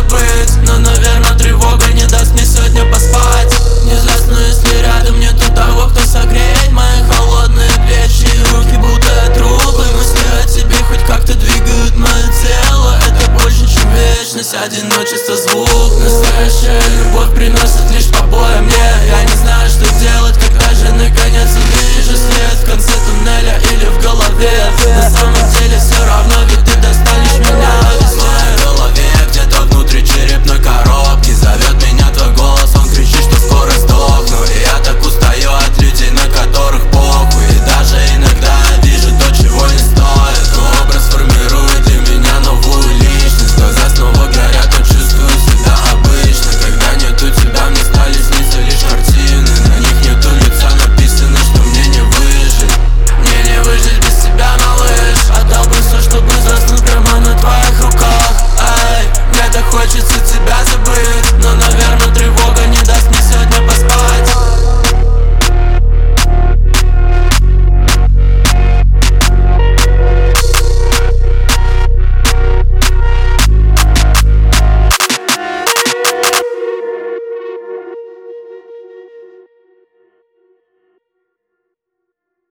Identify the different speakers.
Speaker 1: быть, но, наверное, тревога не даст мне сегодня поспать. Не засну, если рядом нету того, кто согреет мои холодные плечи и руки, будто трубы. Мысли о тебе хоть как-то двигают мое тело. Это больше, чем вечность, одиночество звук. Настоящая любовь приносит лишь побои мне. Я не знаю, что делать, когда же наконец увижу свет в конце туннеля или в голове. На самом деле все равно, ведь